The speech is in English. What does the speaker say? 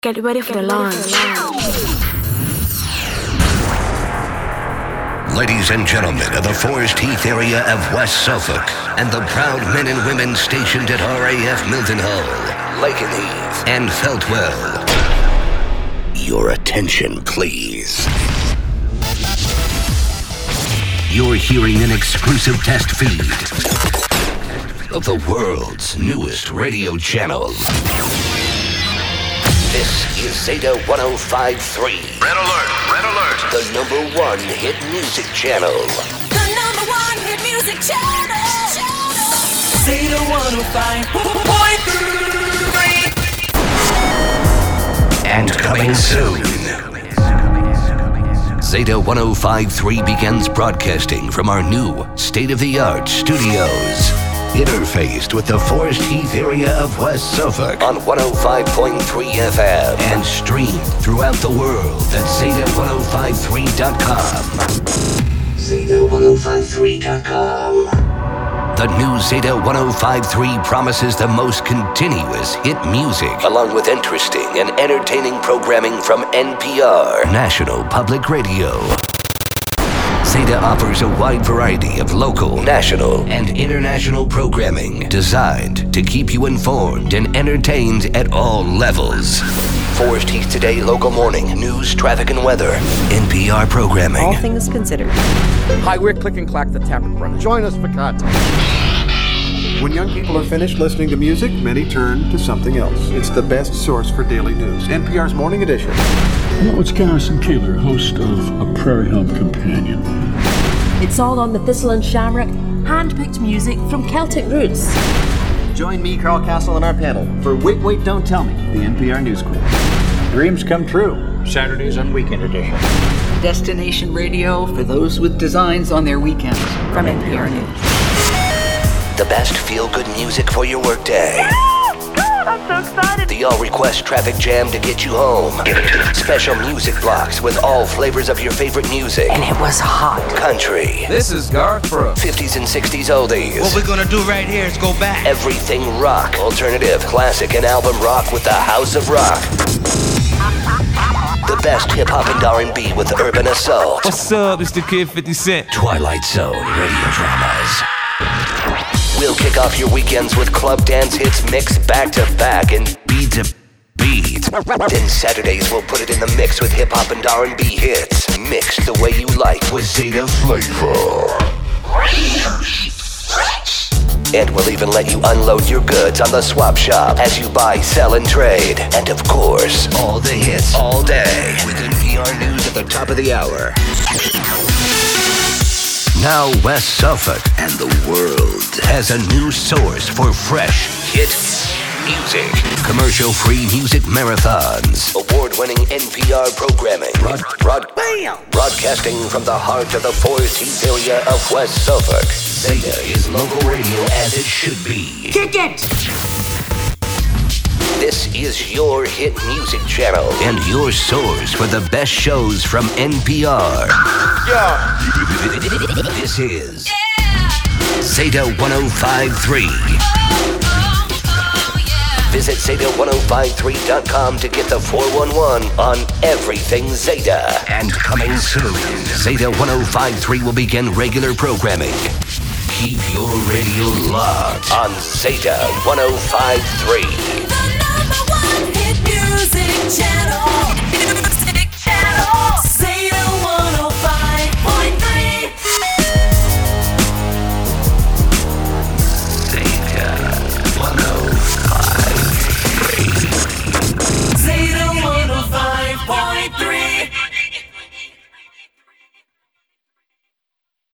Get ready for the launch. Ladies and gentlemen of the Forest Heath area of West Suffolk and the proud men and women stationed at RAF Mildenhall, Lakenheath, and Feltwell. Your attention, please. You're hearing an exclusive test feed of the world's newest radio channel. This is Zeta 105.3. Red alert, red alert. The #1 hit music channel. The #1 hit music channel. Zeta 105.3. And coming soon. Zeta 105.3 begins broadcasting from our new state-of-the-art studios. Interfaced with the Forest Heath area of West Suffolk on 105.3 FM and streamed throughout the world at Zeta1053.com. Zeta1053.com. The new Zeta 105.3 promises the most continuous hit music, along with interesting and entertaining programming from NPR, National Public Radio. Zeta offers a wide variety of local, national, and international programming designed to keep you informed and entertained at all levels. Forest Heath Today local morning, news, traffic, and weather. NPR programming. All things considered. Hi, we're Click and Clack, the Tappert Brothers. Join us for content. When young people are finished listening to music, many turn to something else. It's the best source for daily news. NPR's Morning Edition. Well, it's Garrison Keillor, host of A Prairie Home Companion. It's all on the Thistle and Shamrock, hand-picked music from Celtic roots. Join me, Carl Castle, on our panel for Wait, Wait, Don't Tell Me, the NPR News Quiz. Dreams Come True, Saturdays on Weekend Edition. Destination radio for those with designs on their weekends from NPR News. The best feel-good music for your workday. I'm so excited. The all-request traffic jam to get you home. Special music blocks with all flavors of your favorite music. And it was hot. Country. This is Garth Brooks. 50s and 60s oldies. What we're gonna do right here is go back. Everything rock. Alternative, classic, and album rock with the House of Rock. The best hip-hop and R&B with Urban Assault. What's up? It's the Kid 50 Cent. Twilight Zone radio dramas. We'll kick off your weekends with club dance hits mixed back-to-back and beat to beat. Then Saturdays we'll put it in the mix with hip-hop and R&B hits, mixed the way you like with Zeta Flavor. And we'll even let you unload your goods on the swap shop as you buy, sell, and trade. And of course, all the hits all day with NPR News at the top of the hour. Now West Suffolk and the world has a new source for fresh hit music. Commercial-free music marathons. Award-winning NPR programming. Broadcasting from the heart of the Forest Heath area of West Suffolk. Zeta is local radio as it should be. Kick it! This is your hit music channel and your source for the best shows from NPR. Yeah. This is Zeta 105.3. Visit Zeta1053.com to get the 411 on everything Zeta. And coming soon, Zeta 105.3 will begin regular programming. Keep your radio locked on Zeta 105.3. The #1 hit music channel.